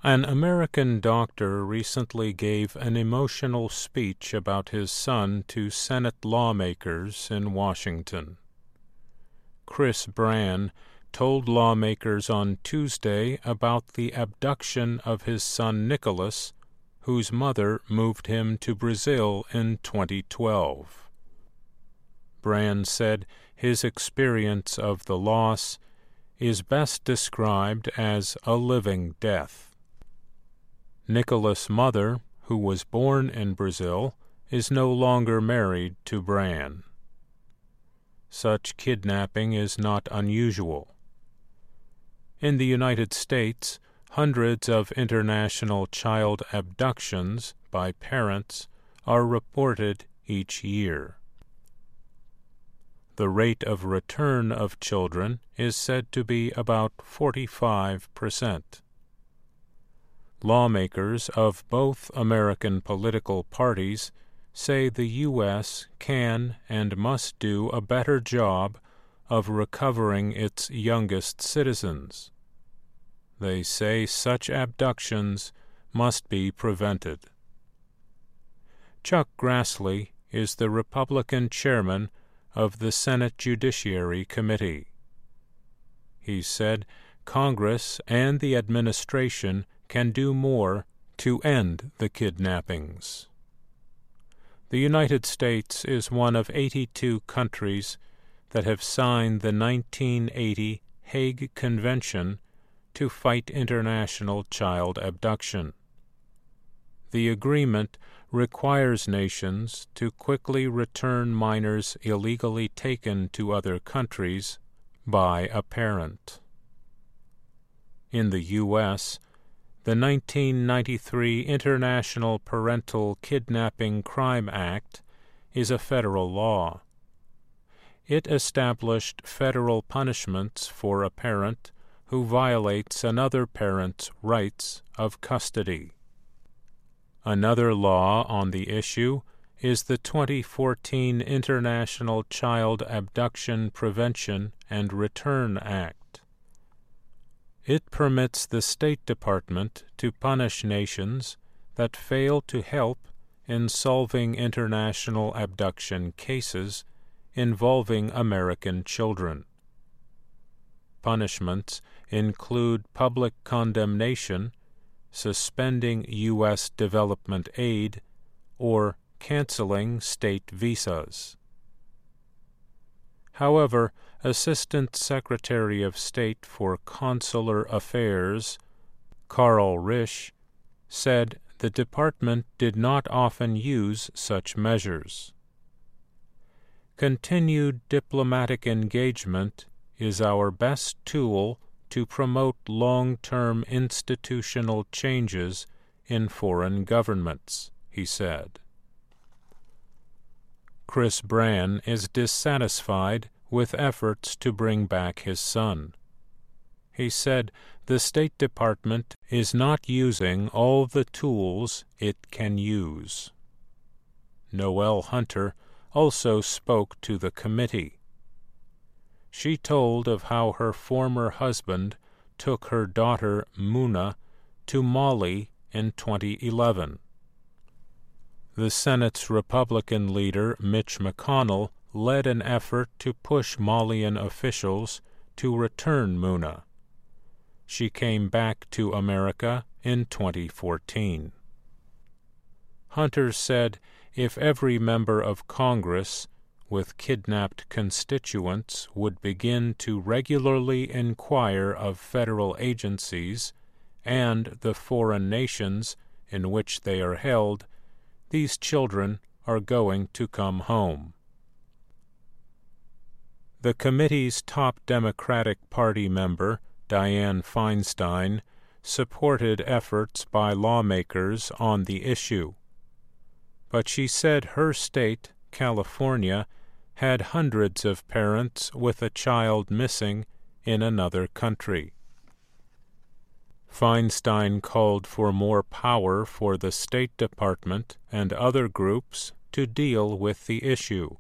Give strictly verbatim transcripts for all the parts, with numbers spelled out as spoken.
An American doctor recently gave an emotional speech about his son to Senate lawmakers in Washington. Chris Brann told lawmakers on Tuesday about the abduction of his son Nicholas, whose mother moved him to Brazil in twenty twelve. Brann said his experience of the loss is best described as a living death. Nicholas' mother, who was born in Brazil, is no longer married to Brann. Such kidnapping is not unusual. In the United States, hundreds of international child abductions by parents are reported each year. The rate of return of children is said to be about forty-five percent. Lawmakers of both American political parties say the U S can and must do a better job of recovering its youngest citizens. They say such abductions must be prevented. Chuck Grassley is the Republican chairman of the Senate Judiciary Committee. He said Congress and the administration can do more to end the kidnappings. The United States is one of eighty-two countries that have signed the nineteen eighty Hague Convention to fight international child abduction. The agreement requires nations to quickly return minors illegally taken to other countries by a parent. In the U S, the nineteen ninety-three International Parental Kidnapping Crime Act is a federal law. It established federal punishments for a parent who violates another parent's rights of custody. Another law on the issue is the twenty fourteen International Child Abduction Prevention and Return Act. It permits the State Department to punish nations that fail to help in solving international abduction cases involving American children. Punishments include public condemnation, suspending U S development aid, or canceling state visas. However, Assistant Secretary of State for Consular Affairs, Carl Risch, said the department did not often use such measures. Continued diplomatic engagement is our best tool to promote long-term institutional changes in foreign governments, he said. Chris Brann is dissatisfied with efforts to bring back his son. He said the State Department is not using all the tools it can use. Noelle Hunter also spoke to the committee. She told of how her former husband took her daughter Muna to Mali in twenty eleven. The Senate's Republican leader Mitch McConnell led an effort to push Malian officials to return Muna. She came back to America in twenty fourteen. Hunter said if every member of Congress with kidnapped constituents would begin to regularly inquire of federal agencies and the foreign nations in which they are held, these children are going to come home. The committee's top Democratic Party member, Dianne Feinstein, supported efforts by lawmakers on the issue. But she said her state, California, had hundreds of parents with a child missing in another country. Feinstein called for more power for the State Department and other groups to deal with the issue.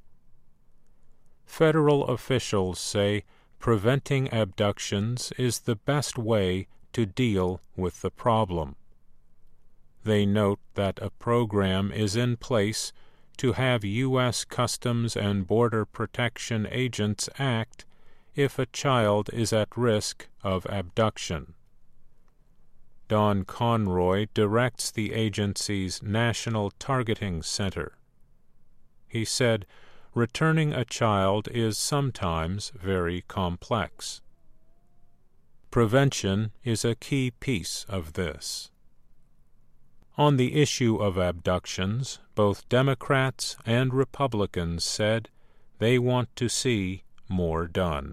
Federal officials say preventing abductions is the best way to deal with the problem. They note that a program is in place to have U S Customs and Border Protection agents act if a child is at risk of abduction. Don Conroy directs the agency's National Targeting Center. He said, returning a child is sometimes very complex. Prevention is a key piece of this. On the issue of abductions, both Democrats and Republicans said they want to see more done.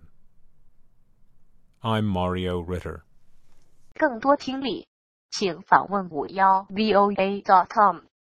I'm Mario Ritter. 更多听力，请访问五幺 V O A dot com。